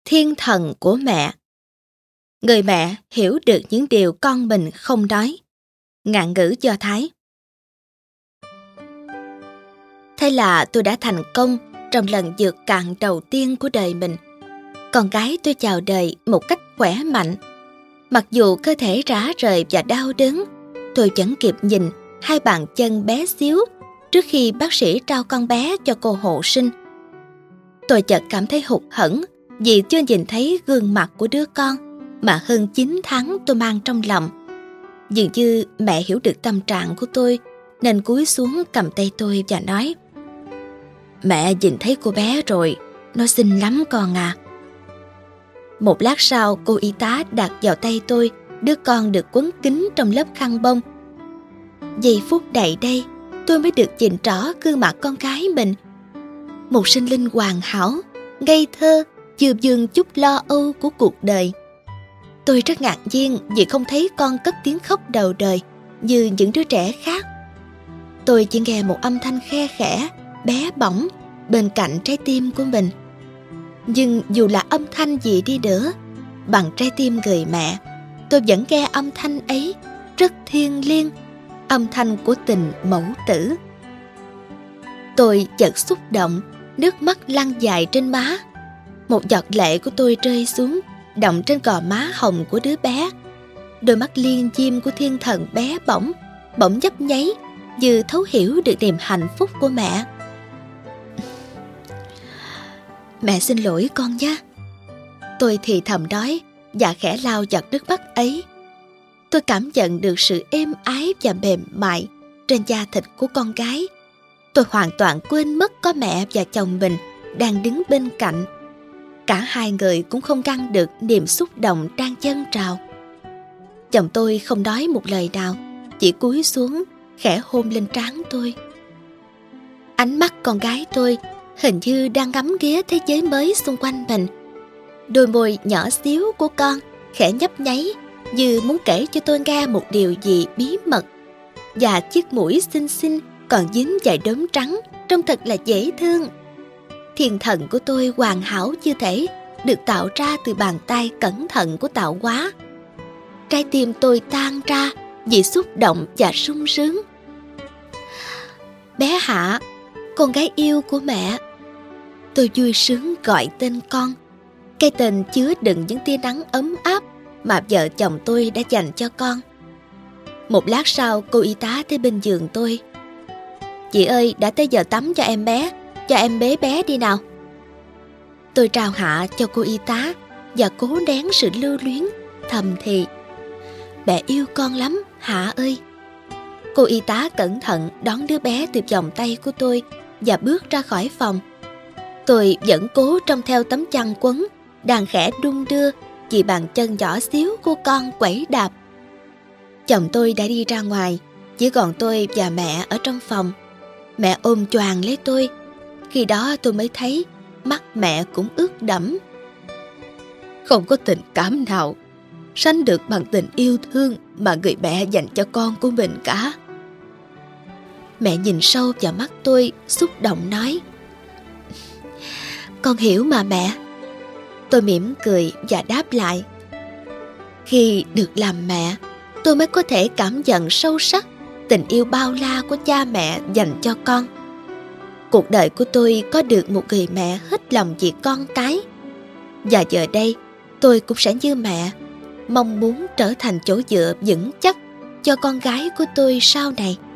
Thiên thần của mẹ. Người mẹ hiểu được những điều con mình không nói. Ngạn ngữ Do Thái. Thế là tôi đã thành công trong lần vượt cạn đầu tiên của đời mình. Con gái tôi chào đời một cách khỏe mạnh. Mặc dù cơ thể rã rời và đau đớn, tôi vẫn kịp nhìn hai bàn chân bé xíu trước khi bác sĩ trao con bé cho cô hộ sinh. Tôi chợt cảm thấy hụt hẫng vì chưa nhìn thấy gương mặt của đứa con mà hơn 9 tháng tôi mang trong lòng. Dường như mẹ hiểu được tâm trạng của tôi nên cúi xuống cầm tay tôi và nói: "Mẹ nhìn thấy cô bé rồi, nó xinh lắm con à." Một lát sau, cô y tá đặt vào tay tôi đứa con được quấn kín trong lớp khăn bông. Giây phút này đây, tôi mới được nhìn rõ gương mặt con gái mình. Một sinh linh hoàn hảo, ngây thơ, chưa vương chút lo âu của cuộc đời. Tôi rất ngạc nhiên vì không thấy con cất tiếng khóc đầu đời như những đứa trẻ khác. Tôi chỉ nghe một âm thanh khe khẽ, bé bỏng bên cạnh trái tim của mình. Nhưng dù là âm thanh gì đi nữa, bằng trái tim người mẹ, tôi vẫn nghe âm thanh ấy rất thiêng liêng, âm thanh của tình mẫu tử. Tôi chợt xúc động, nước mắt lăn dài trên má. Một giọt lệ của tôi rơi xuống, đọng trên gò má hồng của đứa bé. Đôi mắt liên diêm của thiên thần bé bỏng nhấp nháy, như thấu hiểu được niềm hạnh phúc của mẹ. "Mẹ xin lỗi con nhé." Tôi thì thầm nói và khẽ lau giọt nước mắt ấy. Tôi cảm nhận được sự êm ái và mềm mại trên da thịt của con gái. Tôi hoàn toàn quên mất có mẹ và chồng mình đang đứng bên cạnh. Cả hai người cũng không ngăn được niềm xúc động đang dâng trào. Chồng tôi không nói một lời nào, chỉ cúi xuống khẽ hôn lên trán tôi. Ánh mắt con gái tôi hình như đang ngắm nghía thế giới mới xung quanh mình. Đôi môi nhỏ xíu của con khẽ nhấp nháy, như muốn kể cho tôi nghe một điều gì bí mật. Và chiếc mũi xinh xinh còn dính vài đốm trắng, trông thật là dễ thương. Thiên thần của tôi hoàn hảo như thể được tạo ra từ bàn tay cẩn thận của tạo hóa. Trái tim tôi tan ra vì xúc động và sung sướng. "Bé Hạ, con gái yêu của mẹ." Tôi vui sướng gọi tên con, cái tên chứa đựng những tia nắng ấm áp mà vợ chồng tôi đã dành cho con. Một lát sau, cô y tá tới bên giường tôi. "Chị ơi, đã tới giờ tắm cho em bé, cho em bế bé đi nào." Tôi trao Hạ cho cô y tá và cố nén sự lưu luyến, thầm thì: "Mẹ yêu con lắm, Hạ ơi." Cô y tá cẩn thận đón đứa bé từ vòng tay của tôi và bước ra khỏi phòng. Tôi vẫn cố trông theo tấm chăn quấn đang khẽ đung đưa vì bàn chân nhỏ xíu của con quẩy đạp. Chồng tôi đã đi ra ngoài, chỉ còn tôi và mẹ ở trong phòng. Mẹ ôm choàng lấy tôi. Khi đó tôi mới thấy mắt mẹ cũng ướt đẫm. Không có tình cảm nào sánh được bằng tình yêu thương mà người mẹ dành cho con của mình cả. Mẹ nhìn sâu vào mắt tôi, xúc động nói: "Con hiểu mà mẹ." Tôi mỉm cười và đáp lại: "Khi được làm mẹ, tôi mới có thể cảm nhận sâu sắc tình yêu bao la của cha mẹ dành cho con. Cuộc đời của tôi có được một người mẹ hết lòng vì con cái. Và giờ đây, tôi cũng sẽ như mẹ, mong muốn trở thành chỗ dựa vững chắc cho con gái của tôi sau này."